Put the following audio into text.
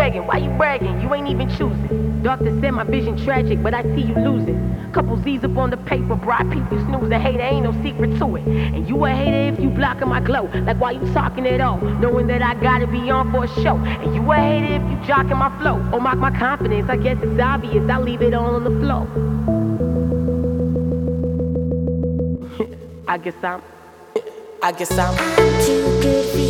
begging, why you bragging? You ain't even choosing. Doctor said my vision tragic, but I see you losing. Couple Z's up on the paper, bro, I peep you snoozing. Hater ain't no secret to it. And you a hater if you blocking my glow. Like why you talking at all, knowing that I gotta be on for a show. And you a hater if you jocking my flow. Or mock my confidence, I guess it's obvious. I leave it all on the floor. I guess I'm I'm too good for